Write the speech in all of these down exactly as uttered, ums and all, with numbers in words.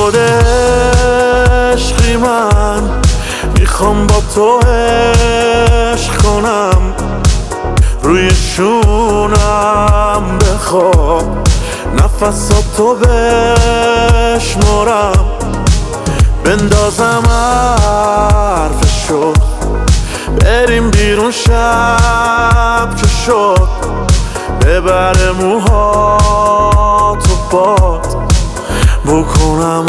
شده عشقی من، میخوام با تو عشق کنم، روی شونم بخواب، نفساتو بشمرم، بندازم حرفشو، بریم بیرون شب که شد، ببره موهاتو باد، بکنم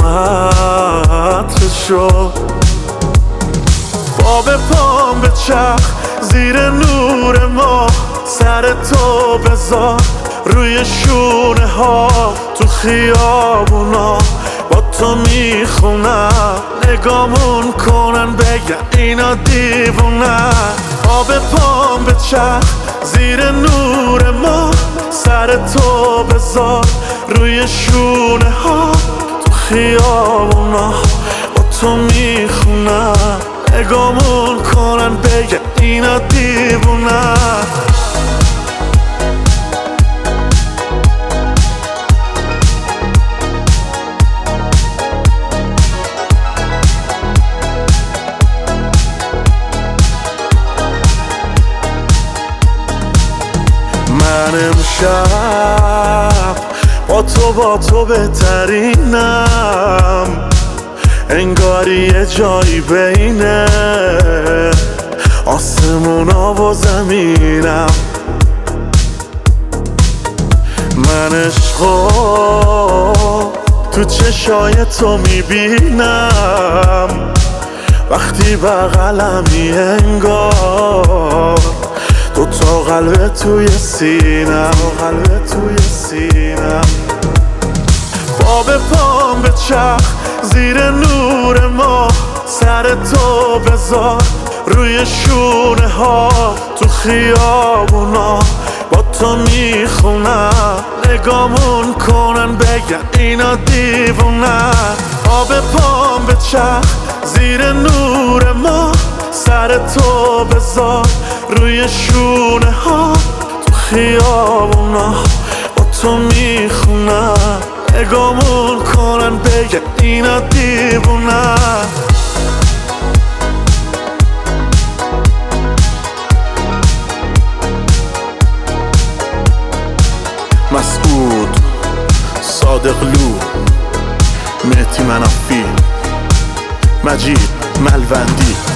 عطرشو، با به پام به چرخ زیر نور ما، سر تو بذار روی شونه ها، تو خیابونا با تو میخونم، نگامون کنن بگن اینا دیوونن. آب پام به چرخ زیر نور ما، سر تو بذار روی شونه ها، تو خیابونا با تو میخونم، نگامون کنن بگن اینا دیوونن. من امشب با تو با تو بهترینم، انگاری یه جایی بینه آسمونا و زمینم. من عشقو تو چشای تو میبینم، وقتی بغلمی انگار دو تا قلب توی سینم، قلب توی سینم. با به پام به چرخ زیر نور ما، سر تو بذار روی شونه ها، تو خیابونا با تو میخونم، نگامون کنن بگن اینا دیوونن. آب پام به چرخ زیر نور ما، سر تو بذار روی شونه ها، تو خیابونا با تو میخونم، نگامون کنن بگن اینا دیوونن. مسعود صادقلو، مهدی منافی، مجید ملوندی.